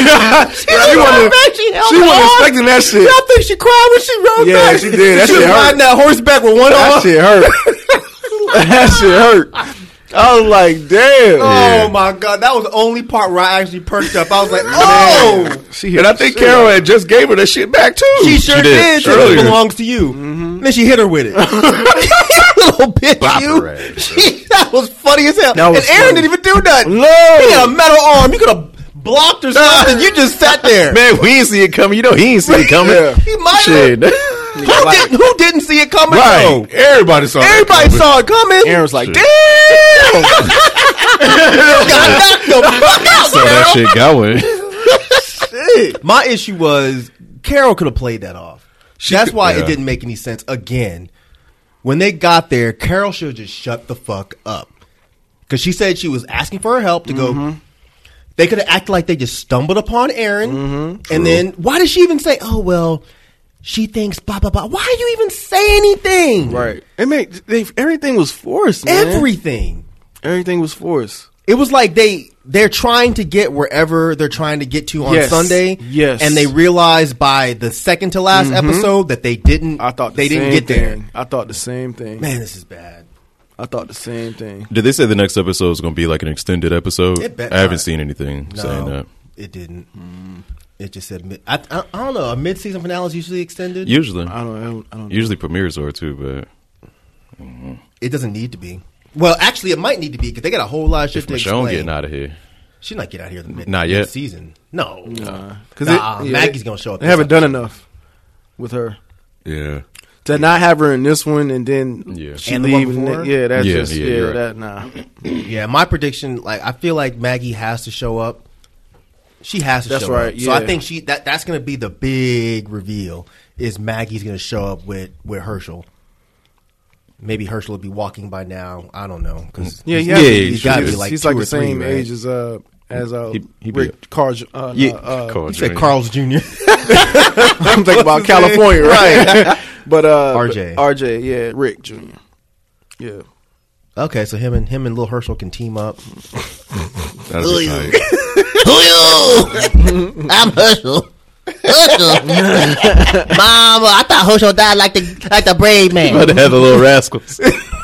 She wasn't expecting that shit. I think she cried when she rode Yeah, back. she did. That she shit was hurt. riding that horseback with one That arm. shit hurt. That shit hurt. I was like, damn. Oh my god, that was the only part where I actually perked up. I was like, oh, She hit And I the think shit Carol out. had just gave her that shit back too. she sure She did. did. She said, Earlier. it belongs to you. Then she hit her with it. Little bitch, Bop you. her ass. That was funny as hell. That was and Aaron funny. didn't even do nothing. No. He had a metal arm. You could have blocked or something. You just sat there. Man, we didn't see it coming. You know he ain't see it coming. Yeah. He might Shit. have. Who didn't see it coming? Right. though? Everybody saw that Everybody coming. saw it coming. Aaron was like, Shit. damn. got knocked the fuck out, So that shit going. My issue was Carol could have played that off. That's why yeah. it didn't make any sense. Again, when they got there, Carol should have just shut the fuck up. Because she said she was asking for her help to go. They could have acted like they just stumbled upon Aaron. And then, why did she even say, oh, well, she thinks blah, blah, blah. Why did you even say anything? Right. It made everything was forced, man. Everything. Everything was forced. It was like they're trying to get wherever they're trying to get to on Yes. Sunday. Yes. And they realized by the second to last episode that they didn't. I thought they the didn't same get there. thing. I thought the same thing. Man, this is bad. I thought the same thing. Did they say the next episode is going to be like an extended episode? I haven't seen anything saying that. It didn't. It just said I don't know. A mid-season finale is usually extended. Usually, I don't know. Usually premieres are too, but it doesn't need to be. Well, actually, it might need to be because they got a whole lot of shit if to Michonne explain. getting out of here, She's not getting out of here. Not yet. Mid-season. No, because Maggie's gonna show up. They haven't done enough with her. Yeah. To not have her in this one and then she And the one leave. before? That's Yeah, just you're right. that nah. Yeah, my prediction. Like, I feel like Maggie has to show up. She has to That's show right, up. So I yeah. think that's going to be the big reveal. Is Maggie's going to show up with Herschel? Maybe Herschel will be walking by now. I don't know. Cause he's got to be like he's 2 like or the same 3, right? age as he Rick Carl. Carl You said Jr. Carl's Jr. I'm thinking about California, right? But RJ. RJ, yeah, Rick Jr. Yeah. Okay, so him and Lil Herschel can team up. That'd be tight. Who you? I'm Herschel. Herschel. Mama, I thought Herschel died like the Brave Man. About to have the Little Rascals.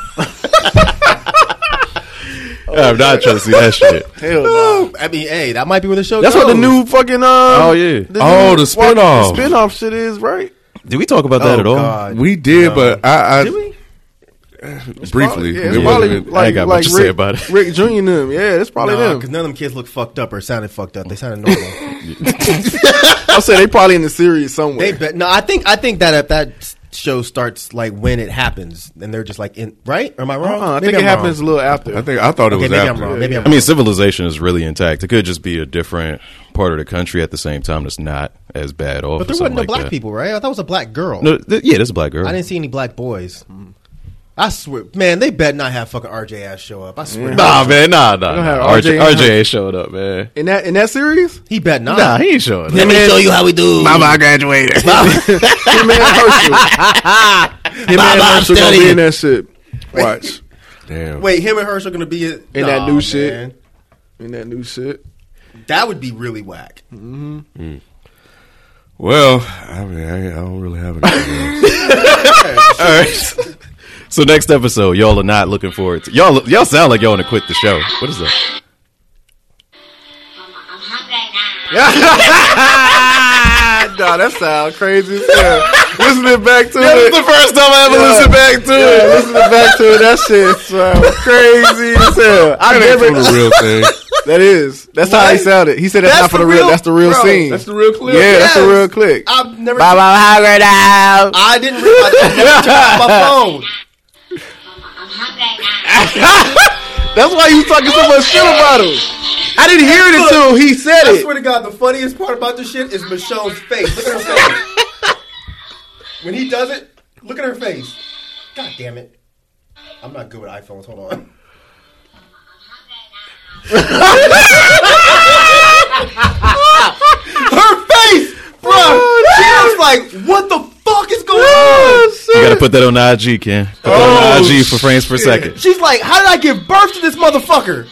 I'm not trying to see that shit. Hell no. I mean, hey, that might be where the show That's goes. what the new fucking Oh yeah. The spinoff. The spinoff shit is, right? Did we talk about that at all? God. We did, but I Did we? briefly. Yeah, It it's wasn't- probably I ain't got much to say Rick, about it. Rick Jr. and them. Yeah, it's probably them. Because none of them kids look fucked up or sounded fucked up. They sounded normal. I'll say they probably in the series somewhere. They bet. No, I think that if that show starts like when it happens, and they're just like in right. Or am I wrong? I Maybe think it I'm happens wrong. a little after. I thought it Okay, was maybe after. I'm wrong. Maybe I'm I mean, civilization is really intact. It could just be a different part of the country at the same time that's not as bad off. But there or wasn't something no like black that. people, right? I thought it was a black girl. No, yeah, there's a black girl. I didn't see any black boys. I swear, man, they bet not have fucking RJ ass show up. I swear, Nah, man, nah. have RJ, RJ RJ ain't showing up, man. in that series, he bet not. Nah, he ain't showing up. Let me show you how we do. Mama, I graduated. him and Herschel, him and I'm Herschel gonna be studying. in that shit. Watch Damn. Wait, him and Herschel are gonna be in that new shit. man. in that new shit. That would be really whack. Well, I mean, I don't really have anything else. All right. So next episode, y'all are not looking forward to. Y'all sound like y'all want to quit the show. What is that? Nah, that sounds crazy as hell. Listening back to That was it. the first time I ever listened back to Yeah, it. listening back to it, that shit sounds crazy as hell. I That ain't never. from the real thing. That is. That's how he sounded. He said that's not for the real. That's the real bro, scene. That's the real clip. Yeah, that's the Yes. real click. I've never. I'm hungry now. I didn't realize. I never turned off my phone. That's why you talking so much shit about him. I didn't hear it until he said I it. swear to God, the funniest part about this shit is Michonne's face. Look at her face. When he does it, look at her face. God damn it. I'm not good with iPhones. Hold on. Her face, bro. She was like, "What the fuck is going on?" You gotta put that on the IG, Ken. Put that on the IG for frames per second. She's like, "How did I give birth to this motherfucker?"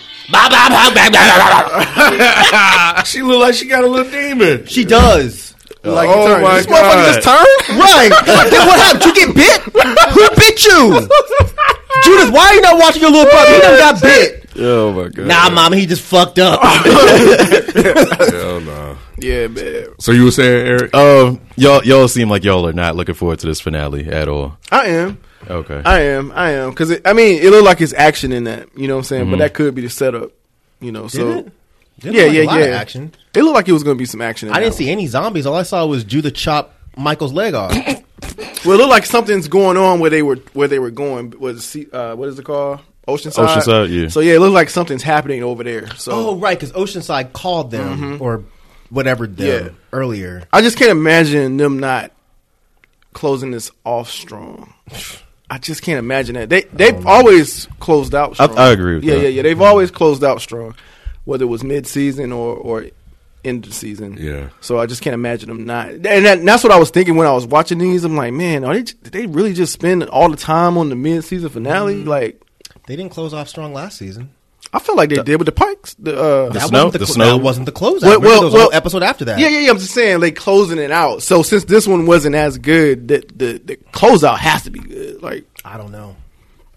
She look like she got a little demon. She does. Like, Oh turn. my This motherfucker God. just turned? Right. Then what happened? You get bit? Who bit you? Judith, why are you not watching your little brother? He done got bit. Oh my god. Nah, mama, he just fucked up. Hell no. Yeah, man. So you were saying, Eric? Y'all seem like y'all are not looking forward to this finale at all. I am. Okay. I am. Because, it looked like it's action in that. You know what I'm saying? But that could be the setup. You know, so. Did it? Didn't Yeah, look like yeah, a lot of yeah. action. It looked like it was going to be some action in I that didn't one. see any zombies. All I saw was Judith chop Michael's leg off. Well, it looked like something's going on where they were going. What is it called? Oceanside. Oceanside, yeah. So yeah, it looked like something's happening over there. So Oh, right, because Oceanside called them or whatever them earlier. I just can't imagine them not closing this off strong. I just can't imagine that. They've always closed out strong. I agree with that. Yeah. They've always closed out strong, whether it was mid-season or end of season. Yeah. So I just can't imagine them not. And that's what I was thinking when I was watching these. I'm like, man, did they really just spend all the time on the mid-season finale? Like, They didn't close off strong last season. I felt like they did with the Pikes. snow? Wasn't The snow? That wasn't the closeout. Well, Remember, there was a well, whole episode after that. Yeah. I'm just saying, like, closing it out. So since this one wasn't as good, the closeout has to be good. Like, I don't know.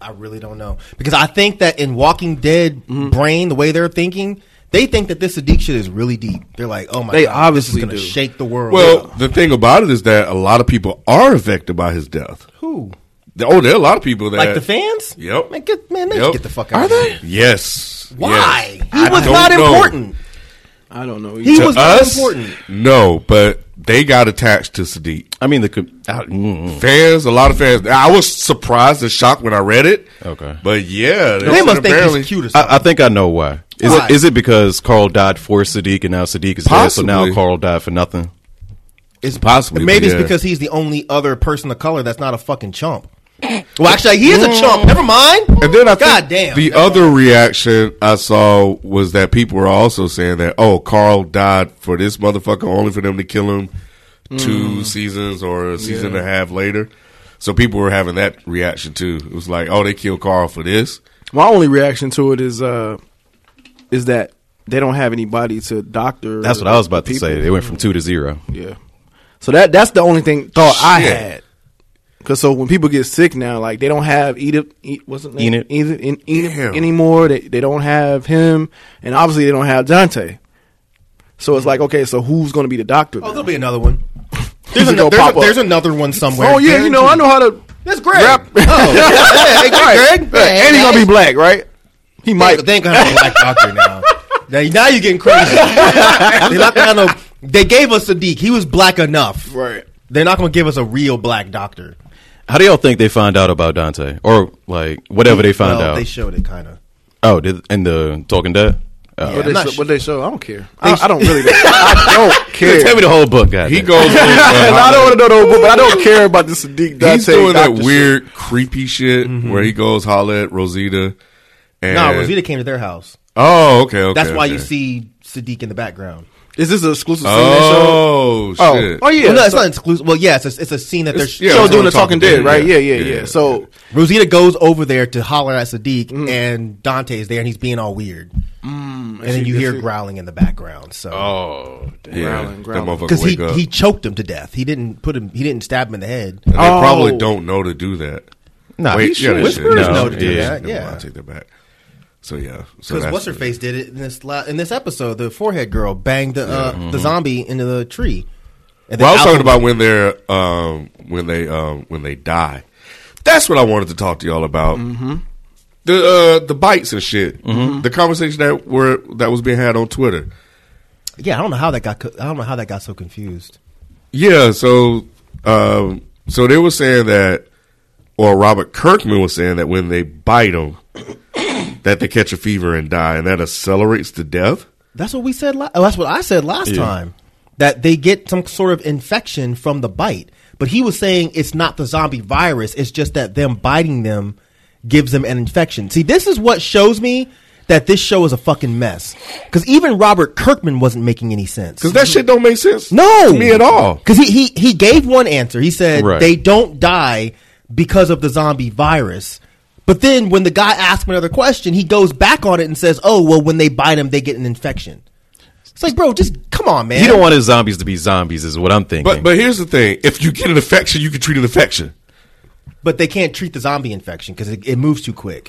I really don't know. Because I think that in Walking Dead brain, the way they're thinking, they think that this Sadiq shit is really deep. They're like, oh my They God, obviously this is going to do. shake the world. Well, the thing about it is that a lot of people are affected by his death. Who? Oh, there are a lot of people that Like the fans? Yep. Man, get Yep. the fuck out of here. Yes. Why? Yes. He I was don't not know. important. I don't know. He To was not us, important. no, but they got attached to Sadiq. I mean, Fans, a lot of fans. I was surprised and shocked when I read it. Okay. But yeah, They must think apparently, he's cute or something. I think I know why. Why? Is it because Carl died for Sadiq and now Sadiq is dead, so now Possibly. Carl died for nothing? it's possibly. Maybe but it's yeah. because he's the only other person of color that's not a fucking chump. Well, actually, he is a chump. Never mind. And then I think God damn. the Never other mind. reaction I saw was that people were also saying that, oh, Carl died for this motherfucker only for them to kill him 2 seasons or a season and a half later. So people were having that reaction too. It was like, oh, they killed Carl for this. My only reaction to it is that they don't have anybody to doctor. That's what I was about to people. say. They went from 2 to 0. Yeah. So that's the only thought I Shit. had. Because so when people get sick now, like they don't have what's his name? Enid Damn. anymore. They don't have him, and obviously they don't have Dante. So it's like, okay, so who's going to be the doctor? Oh, there'll be another one. He's gonna pop up. There's another one somewhere. Oh yeah, you know I know how to. That's Greg. rap. Oh, hey, Greg. Yeah, and he's gonna be black, right? He might. They ain't gonna have a black doctor now. Now you're getting crazy. They're not gonna have no. They gave us Sadiq. He was black enough. Right. They're not gonna give us a real black doctor. How do y'all think they find out about Dante? Or, like, whatever they find Well, out? They showed it kind of. Oh, in the Talking Dead? Oh. What they show? I don't care. I don't really. I don't care. Tell me the whole book, guy. He goes. And I don't want to know the whole book, but I don't care about the Sadiq Dante. He's doing that doctor weird, creepy shit where he goes holler at Rosita. And No, Rosita came to their house. Oh, okay. That's why okay. you see Sadiq in the background. Is this an exclusive scene Oh, they show? shit. Oh yeah. Well, no, it's So- not exclusive. Well, yeah, it's a scene that they're It's- yeah, show it's doing on the Talking Dead, right? yeah. Yeah. So Rosita goes over there to holler at Sadiq, and Dante's there, and he's being all weird. And then you hear growling in the background. So Oh, damn. Yeah, Growling, that growling. motherfucker because wake up. he choked him to death. He didn't stab him in the head. And they probably Oh. don't know to do that. Nah, Wait, he should. they Whisperers should. know to do yeah. that. Never Yeah. mind, I take that back. So yeah, so Because that's what's her face did it in this episode. The forehead girl banged the zombie into the tree. And Well, I was Alpha- talking about when they're when they die. That's what I wanted to talk to y'all about. The bites and shit. The conversation that was being had on Twitter. Yeah, I don't know how that got so confused. Yeah, so they were saying that, or Robert Kirkman was saying that when they bite them, that they catch a fever and die, and that accelerates the death. That's what we said. That's what I said last time. That they get some sort of infection from the bite. But he was saying it's not the zombie virus. It's just that them biting them gives them an infection. See, this is what shows me that this show is a fucking mess. Because even Robert Kirkman wasn't making any sense. Because that shit don't make sense No, to me at all. Because he gave one answer. He said Right. they don't die because of the zombie virus. But then when the guy asks him another question, he goes back on it and says, "Oh, well, when they bite him, they get an infection." It's like, bro, just come on, man. He don't want his zombies to be zombies, is what I'm thinking. But here's the thing: if you get an infection, you can treat an infection. But they can't treat the zombie infection because it moves too quick.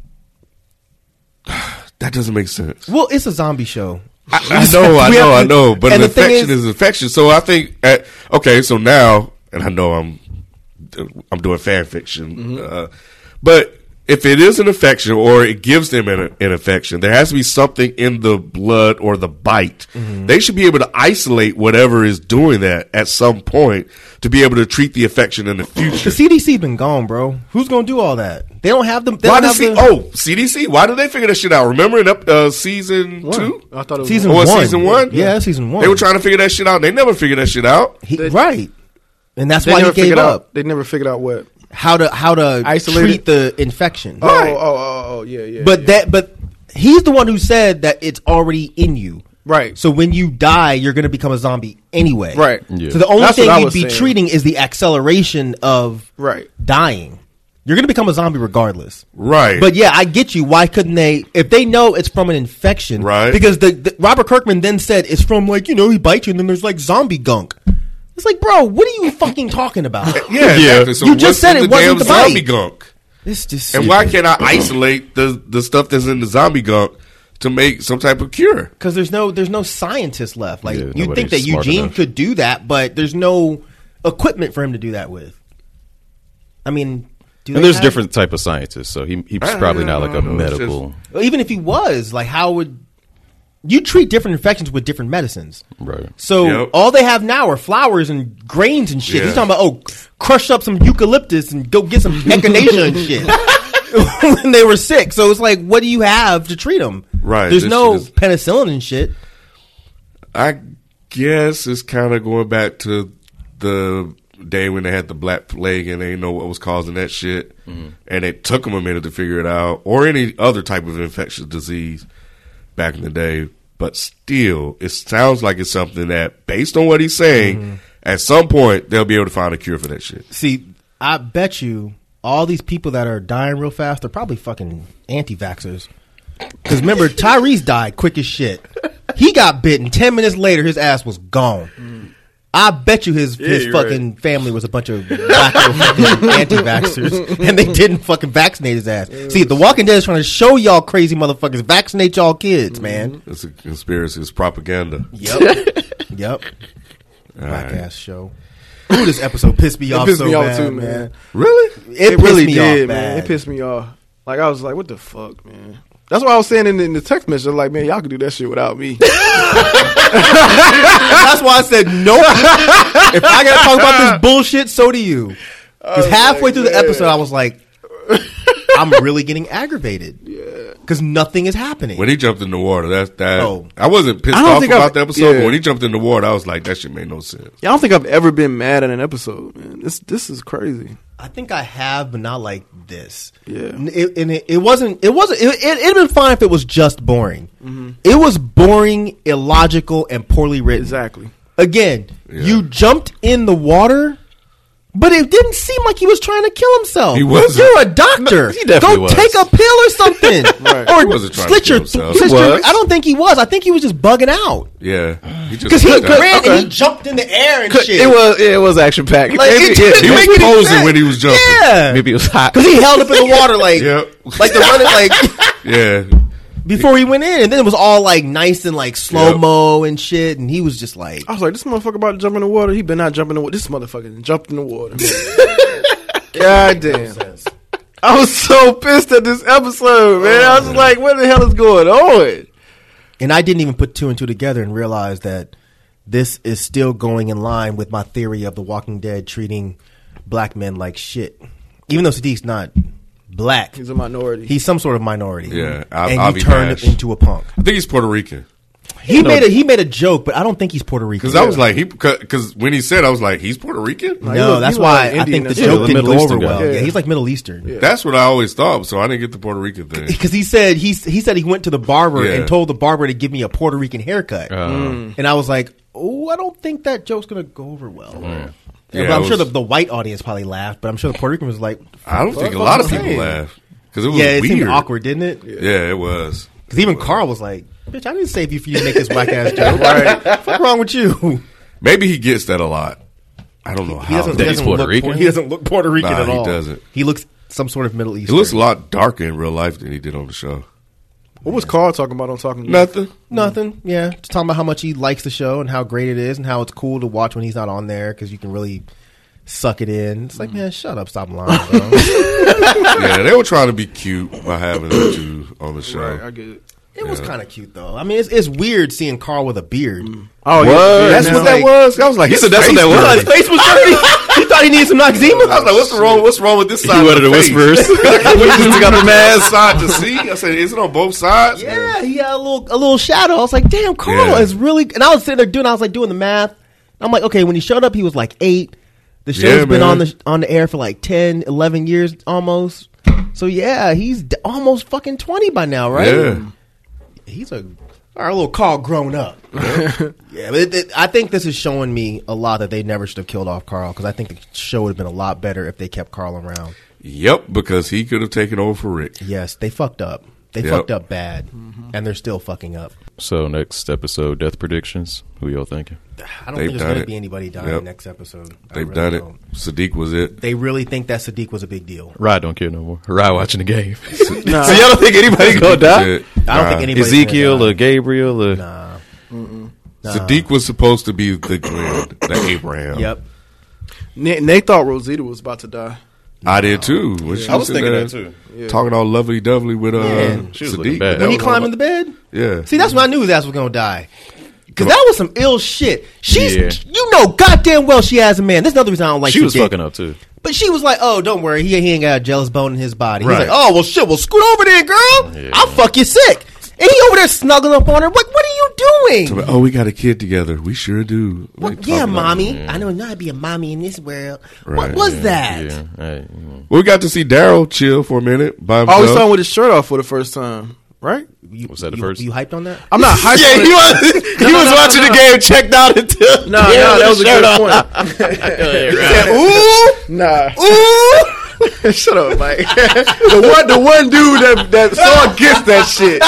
That doesn't make sense. Well, it's a zombie show. I know. But an and the thing infection is an infection. So I think, okay, so now, and I know I'm doing fan fiction, but if it is an infection or it gives them an infection, there has to be something in the blood or the bite. They should be able to isolate whatever is doing that at some point to be able to treat the infection in the future. The CDC been gone, bro. Who's gonna do all that? They don't have them. They Why don't did have CDC? Why did they figure that shit out? Remember in season 2? I thought it was Season Or one. season 1? Yeah, season 1. They were trying to figure that shit out. They never figured that shit out. Right, and that's They why he never gave figured up. out. They never figured out what. How to Isolate treat it? the infection. Oh, yeah. But he's the one who said that it's already in you. Right. So when you die, you're going to become a zombie anyway. Right. Yeah. So the only That's thing what I you'd was be saying. treating is the acceleration of Right. dying. You're going to become a zombie regardless. Right. But yeah, I get you. Why couldn't they, if they know it's from an infection, Right. Because the Robert Kirkman then said it's from like, he bites you and then there's like zombie gunk. It's like, bro, what are you fucking talking about? yeah, exactly. So You just what's said in it the wasn't damn the bite. zombie gunk. It's just And why can't I isolate the stuff that's in the zombie gunk to make some type of cure? Because there's no scientists left. Like Yeah, you'd think that nobody's smart Eugene enough. could do that, but there's no equipment for him to do that with. I mean, And there's different type of scientists, so he's probably not like a know. It's medical. Well, even if he was, like, how would you treat different infections with different medicines? Right. So Yep. all they have now are flowers and grains and shit. Yeah. He's talking about crush up some eucalyptus and go get some echinacea and shit when they were sick. So it's like, what do you have to treat them? Right, There's this no shit is- penicillin and shit. I guess it's kind of going back to the day when they had the Black Plague and they didn't know what was causing that shit. And it took them a minute to figure it out, or any other type of infectious disease back in the day. But still, it sounds like it's something that, based on what he's saying, at some point they'll be able to find a cure for that shit. See, I bet you all these people that are dying real fast are probably fucking anti-vaxxers. Because remember, Tyrese died quick as shit. He got bitten. 10 minutes later, his ass was gone. I bet you his you're fucking family was a bunch of black fucking anti-vaxxers, and they didn't fucking vaccinate his ass. See, The Walking Dead is trying to show y'all crazy motherfuckers, vaccinate y'all kids, man. It's a conspiracy. It's propaganda. Yep. Black ass show. Ooh, this episode pissed me It off pissed so me off bad, too, man. man. Really? It really pissed me did, off, man. bad. It pissed me off. Like I was like, what the fuck, man? That's why I was saying in the text message, like, man, y'all could do that shit without me. That's why I said nope. If I gotta talk about this bullshit, so do you. Because halfway through the episode, I was like, I'm really getting aggravated. Yeah. Because nothing is happening. When he jumped in the water, that Oh. I wasn't pissed I don't off think about I've- the episode, yeah. but when he jumped in the water, I was like, that shit made no sense. Yeah, I don't think I've ever been mad at an episode, man. This is crazy. I think I have, but not like this. Yeah. It wasn't. It'd have been fine if it was just boring. It was boring, illogical, and poorly written. Exactly. Again, Yeah. you jumped in the water, but it didn't seem like he was trying to kill himself. He wasn't. You're a doctor. He definitely Go was. take a pill or something. Right. Or He wasn't trying to slit kill your himself. sister. He was. I don't think he was. I think he was just bugging out. Yeah. He just Because he put that- ran and he jumped in the air and shit. It was action packed. Like, it didn't He make was any posing sense. when he was jumping. Yeah. Maybe it was hot. Because he held up in the water like, Yep. like the running, like Yeah. before he went in, and then it was all like nice and like slow mo and shit, and he was just like, I was like, this motherfucker about to jump in the water. He better not jump in the water. This motherfucker jumped in the water. God damn. I was so pissed at this episode, man. I was like, what the hell is going on? and I didn't even put two and two together and realize that this is still going in line with my theory of The Walking Dead treating black men like shit, even though Sadiq's not black. He's a minority. He's some sort of minority. Yeah, and Avi he turned Nash. him into a punk. I think he's Puerto Rican. He made a joke, but I don't think he's Puerto Rican. Because I was like, because when he said, I was like, he's Puerto Rican? Like, no, he that's look why like I Indian think the or joke something. didn't Middle go over Eastern well. guy. Yeah, he's like Middle Eastern. That's what I always thought, so I didn't get the Puerto Rican thing. Because he said he went to the barber Yeah. and told the barber to give me a Puerto Rican haircut, and I was like, oh, I don't think that joke's gonna go over well. Yeah, But I'm it sure was- the white audience probably laughed, but I'm sure the Puerto Rican was like, I don't think a what lot of was I people saying? laughed. Because it was Yeah, it weird. seemed awkward, didn't it? Yeah, it was. Because even Carl was like, bitch, I didn't save you for you to make this whack ass joke. Right? What's wrong with you? Maybe he gets that a lot. I don't know how. That he's Puerto Rican? He doesn't look Puerto Rican Nah, at he all. doesn't. He looks some sort of Middle He Eastern. looks a lot darker in real life than he did on the show. What was Carl talking about on Talking? Nothing. Nothing. Yeah, just talking about how much he likes the show and how great it is and how it's cool to watch when he's not on there because you can really suck it in. It's like, man, shut up, stop lying, bro. Yeah, they were trying to be cute by having them two on the show. Right, I get it. It was kind of cute though. I mean, it's weird seeing Carl with a beard. Oh, That's yeah, what that was. I was like, he said that's what that was. His face was dirty. He thought he needed some Noxzema. I was like, what's wrong with this side? He of wanted the the face? whispers. We just got the mask side to see. I said, is it on both sides? Yeah, he had a little shadow. I was like, damn, Carl Yeah. is really. And I was sitting there doing the math. I'm like, okay, when he showed up, he was like 8. The show's Yeah, been man. on the air for like 10, 11 years almost. So yeah, he's almost fucking 20 by now, right? Yeah. He's our little Carl grown up. Yeah, but I think this is showing me a lot that they never should have killed off Carl because I think the show would have been a lot better if they kept Carl around. Yep, because he could have taken over for Rick. Yes, they fucked up. They Yep. fucked up bad, and they're still fucking up. So next episode, death predictions. Who y'all thinking? I don't They've think there's done going it. to be anybody dying Yep. next episode. I They've really done it. don't. Sadiq was it. They really think that Sadiq was a big deal. Rod don't care no more. Rod watching the game. Nah. So y'all don't think anybody gonna die? I don't think anybody's Ezekiel gonna or Gabriel or die. Sadiq was supposed to be the Glenn, the Abraham. Yep. Nate thought Rosita was about to die. I did too. When she I was in thinking there that too. Talking all lovely dovely with she was looking Sadiq. bad. That When he was climbed all- in the bed? Yeah. See, that's when I knew his ass was going to die. Because that was some ill shit. She's, Yeah. you know goddamn well she has a man. That's another reason I don't like She was Sadiq. fucking up too. But she was like, oh, don't worry. He ain't got a jealous bone in his body. He's Right. like, oh, well, shit. Well, scoot over there, girl. Yeah. I'll fuck you sick. And he over there snuggling up on her. What are you doing? Oh, we got a kid together. We sure do. Well, Like, yeah, talking about- mommy. I know not to be a mommy in this world. Right. What was that? Yeah. Hey, Well, we got to see Daryl chill for a minute by Oh, himself. we saw him with his shirt off for the first time, right? Was that the first? You hyped on that? I'm not hyped. Yeah, on he it. was. He was watching the game, checked out until. No, that was a good point. Nah. Ooh! Shut up, Mike. the one dude that saw gets that shit.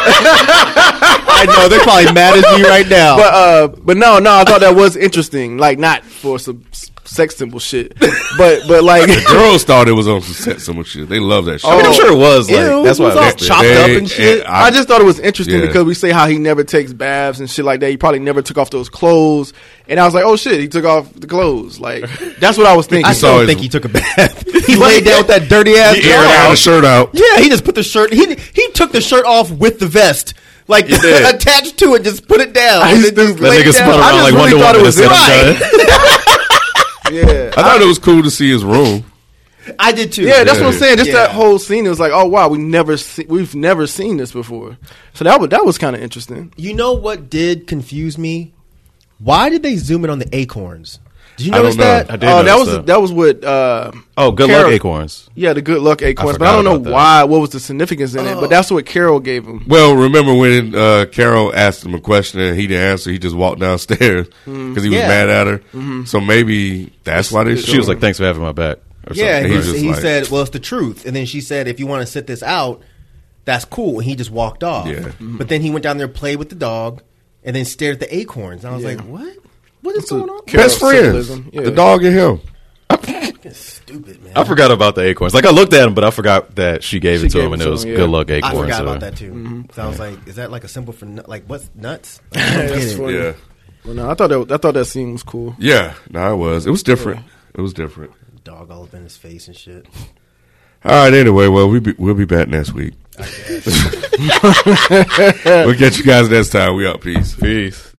I know. They're probably mad at me right now. But no, I thought that was interesting. Like, not for some sex symbol shit, but like Girls thought it was on some set so much shit. They love that shit. I mean, I'm sure it was. Like, Ew, that's it why was I all liked it. chopped up and shit. I just thought it was interesting Yeah. because we say how he never takes baths and shit like that. He probably never took off those clothes, and I was like, oh shit, he took off the clothes. Like, that's what I was thinking. I still saw don't his- think he took a bath. He laid down with that dirty ass He aired out the shirt out. Yeah, he just put the shirt. He took the shirt off with the vest, like did. attached to it. Just put it down. I And just- then just that laid Nigga it down. spun I around just like really Wonder thought it Woman was and right. said, "I'm done." Yeah, I thought it was cool to see his room. I did too. yeah, that's what I'm saying. Just Yeah. that whole scene, it was like, oh wow, we've never seen this before. So that was kind of interesting. You know what did confuse me? Why did they zoom in on the acorns? Did you I don't notice know. that? I did notice That was what. Oh, good Carol- luck, Acorns. Yeah, the good luck acorns, but forgot I don't know about that. why. What was the significance in it? But that's what Carol gave him. Well, remember when Carol asked him a question and he didn't answer? He just walked downstairs because he was Yeah. mad at her. So maybe that's why they. She was like, "Thanks for having my back." Or Yeah, something. He was just he like- said, "Well, it's the truth." And then she said, "If you want to sit this out, that's cool." And he just walked off. Yeah. But then he went down there, played with the dog, and then stared at the acorns. And I was like, "What? What is going on?" best friends. symbolism. Yeah. The dog and him. Stupid, man. I forgot about the acorns. Like I looked at him, but I forgot that she gave it to gave him, and it it to was him, yeah. good luck I acorns. forgot so- about that too. So I was like, "Is that like a symbol for like what's nuts?" Like, I Yeah, don't get that's it. funny. Yeah. Well, no, I thought that scene was cool. Yeah. No, it was. It was different. It was different. Dog all up in his face and shit. All right. Anyway, well, we'll be back next week. We'll catch you guys next time. We out. Peace. Peace.